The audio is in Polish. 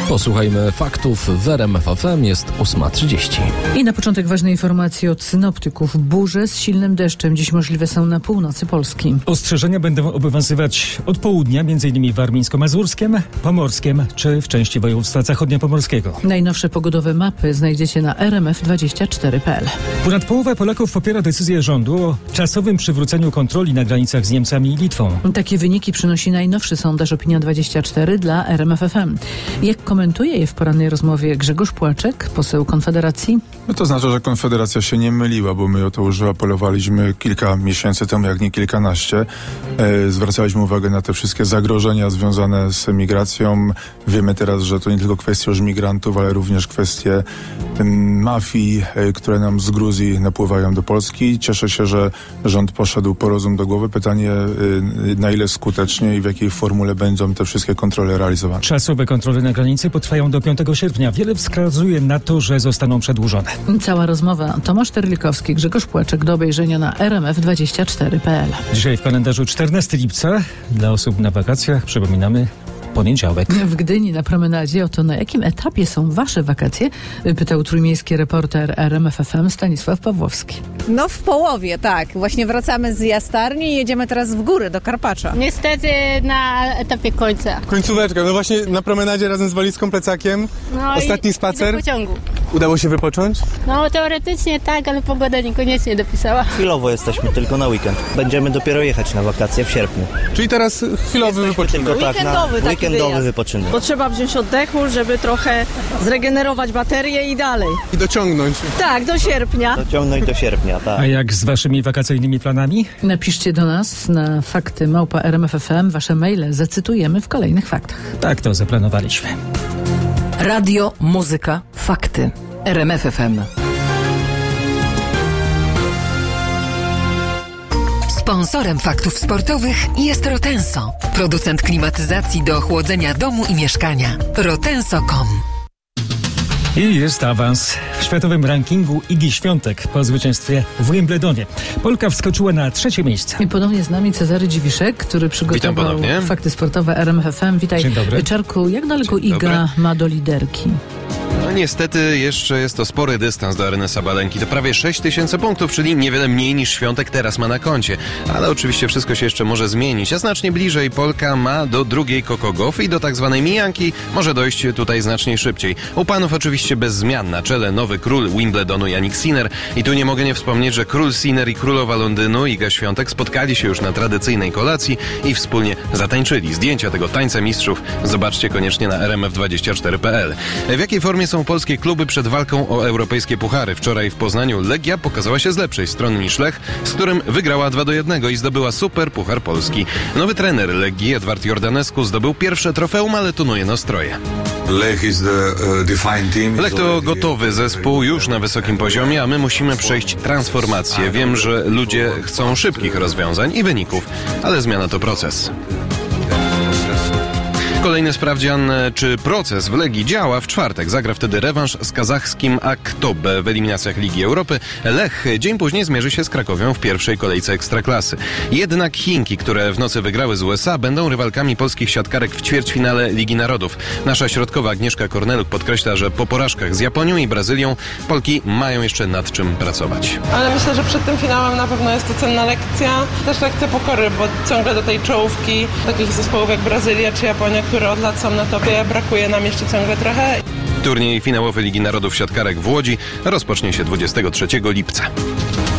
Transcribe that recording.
Posłuchajmy faktów w RMF FM, jest 8:30. I na początek ważne informacje od synoptyków. Burze z silnym deszczem dziś możliwe są na północy Polski. Ostrzeżenia będą obowiązywać od południa, m.in. w warmińsko-mazurskiem, pomorskiem czy w części województwa zachodniopomorskiego. Najnowsze pogodowe mapy znajdziecie na rmf24.pl. Ponad połowa Polaków popiera decyzję rządu o czasowym przywróceniu kontroli na granicach z Niemcami i Litwą. Takie wyniki przynosi najnowszy sondaż Opinia24 dla RMF FM. Jak komentuje je w porannej rozmowie Grzegorz Płaczek, poseł Konfederacji? No to znaczy, że Konfederacja się nie myliła, bo my o to już apelowaliśmy kilka miesięcy temu, jak nie kilkanaście. Zwracaliśmy uwagę na te wszystkie zagrożenia związane z migracją. Wiemy teraz, że to nie tylko kwestia już migrantów, ale również kwestie mafii, które nam z Gruzji napływają do Polski. Cieszę się, że rząd poszedł po rozum do głowy. Pytanie, na ile skutecznie i w jakiej formule będą te wszystkie kontrole realizowane. Czasowe kontrole na granicy potrwają do 5 sierpnia. Wiele wskazuje na to, że zostaną przedłużone. Cała rozmowa Tomasz Terlikowski, Grzegorz Płaczek do obejrzenia na rmf24.pl. Dzisiaj w kalendarzu 14 lipca. Dla osób na wakacjach przypominamy poniedziałek. W Gdyni na promenadzie, oto na jakim etapie są wasze wakacje? Pytał trójmiejski reporter RMF FM Stanisław Pawłowski. No w połowie, tak. Właśnie wracamy z Jastarni i jedziemy teraz w góry, do Karpacza. Niestety na etapie końca. Końcóweczka, no właśnie na promenadzie razem z walizką, plecakiem. No ostatni spacer. Do pociągu. Udało się wypocząć? No teoretycznie tak, ale pogoda niekoniecznie dopisała. Chwilowo jesteśmy tylko na weekend. Będziemy dopiero jechać na wakacje w sierpniu. Czyli teraz chwilowy wypoczynek. Tylko tak, weekendowy wypoczynek. Potrzeba wziąć oddechu, żeby trochę zregenerować baterię i dalej. I dociągnąć. Tak, do sierpnia. Dociągnąć do sierpnia, tak. A jak z waszymi wakacyjnymi planami? Napiszcie do nas na fakty@rmf.fm. Wasze maile zacytujemy w kolejnych faktach. Tak to zaplanowaliśmy. Radio, muzyka, fakty. RMF FM. Sponsorem faktów sportowych jest Rotenso, producent klimatyzacji do ochłodzenia domu i mieszkania. Rotenso.com. I jest awans w światowym rankingu Igi Świątek po zwycięstwie w Wimbledonie. Polka wskoczyła na 3. miejsce. I ponownie z nami Cezary Dziwiszek, który przygotował fakty sportowe RMF FM. Witaj. Dzień dobry. Czarku, jak daleko Iga ma do liderki? No niestety jeszcze jest to spory dystans do Areny Sabalenki. To prawie 6000 punktów, czyli niewiele mniej niż Świątek teraz ma na koncie. Ale oczywiście wszystko się jeszcze może zmienić, a znacznie bliżej Polka ma do drugiej Coco Gauff i do tak zwanej mijanki może dojść tutaj znacznie szybciej. U panów oczywiście bez zmian. Na czele nowy król Wimbledonu Jannik Sinner. I tu nie mogę nie wspomnieć, że król Sinner i królowa Londynu Iga Świątek spotkali się już na tradycyjnej kolacji i wspólnie zatańczyli. Zdjęcia tego tańca mistrzów zobaczcie koniecznie na rmf24.pl. W jakiej formie są polskie kluby przed walką o europejskie puchary? Wczoraj w Poznaniu Legia pokazała się z lepszej strony niż Lech, z którym wygrała 2-1 i zdobyła super puchar polski. Nowy trener Legii Edward Jordanescu zdobył pierwsze trofeum, ale tunuje nastroje. Lech to gotowy zespół już na wysokim poziomie, a my musimy przejść transformację. Wiem, że ludzie chcą szybkich rozwiązań i wyników, ale zmiana to proces. Kolejny sprawdzian, czy proces w Legii działa. W czwartek zagra wtedy rewanż z kazachskim Aktobę w eliminacjach Ligi Europy. Lech dzień później zmierzy się z Krakowią w pierwszej kolejce Ekstraklasy. Jednak Chinki, które w nocy wygrały z USA, będą rywalkami polskich siatkarek w ćwierćfinale Ligi Narodów. Nasza środkowa Agnieszka Korneluk podkreśla, że po porażkach z Japonią i Brazylią Polki mają jeszcze nad czym pracować. Ale myślę, że przed tym finałem na pewno jest to cenna lekcja. Też lekcja pokory, bo ciągle do tej czołówki takich zespołów jak Brazylia czy Japonia, które od lat są na topie, brakuje nam jeszcze ciągle trochę. Turniej finałowy Ligi Narodów siatkarek w Łodzi rozpocznie się 23 lipca.